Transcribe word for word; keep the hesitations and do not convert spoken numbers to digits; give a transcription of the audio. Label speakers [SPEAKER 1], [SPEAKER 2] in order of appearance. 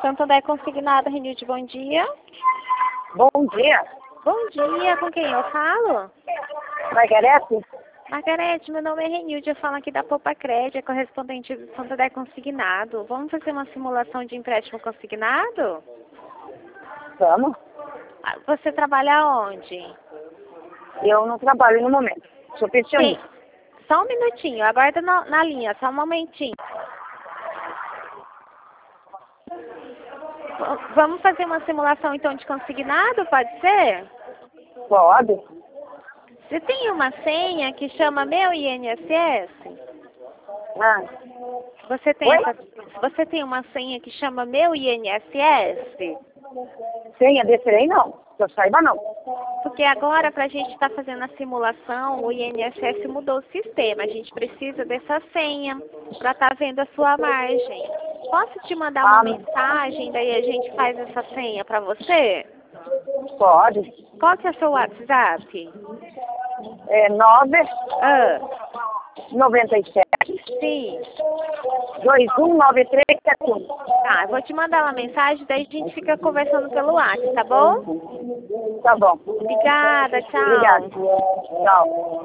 [SPEAKER 1] Santander Consignado, Renilde, bom dia.
[SPEAKER 2] Bom dia.
[SPEAKER 1] Bom dia, com quem eu falo?
[SPEAKER 2] Margarete?
[SPEAKER 1] Margarete, meu nome é Renilde, eu falo aqui da Poupa Crédito, é correspondente do Santander Consignado. Vamos fazer uma simulação de empréstimo consignado?
[SPEAKER 2] Vamos.
[SPEAKER 1] Ah, Você trabalha onde?
[SPEAKER 2] Eu não trabalho no momento. Sou pensionista.
[SPEAKER 1] Sim. Só um minutinho, aguarda na, na linha, só um momentinho. V- Vamos fazer uma simulação então de consignado, pode ser?
[SPEAKER 2] Pode?
[SPEAKER 1] Você tem uma senha que chama Meu I N S S?
[SPEAKER 2] Ah,
[SPEAKER 1] Você tem,
[SPEAKER 2] Oi?
[SPEAKER 1] essa, você tem uma senha que chama Meu I N S S?
[SPEAKER 2] senha desse aí não. Que eu saiba não.
[SPEAKER 1] Porque agora, para a gente estar fazendo a simulação, o I N S S mudou o sistema. A gente precisa dessa senha para estar vendo a sua margem. Posso te mandar uma
[SPEAKER 2] Ah,
[SPEAKER 1] mensagem, daí a gente faz essa senha para você?
[SPEAKER 2] Pode.
[SPEAKER 1] Qual que é o seu WhatsApp?
[SPEAKER 2] É nove
[SPEAKER 1] Ah,
[SPEAKER 2] noventa e sete
[SPEAKER 1] sim.
[SPEAKER 2] dois um nove três sete um.
[SPEAKER 1] Tá, eu vou te mandar uma mensagem, daí a gente fica conversando pelo WhatsApp, tá bom?
[SPEAKER 2] Tá bom.
[SPEAKER 1] Obrigada, tchau.
[SPEAKER 2] Obrigada. Tchau.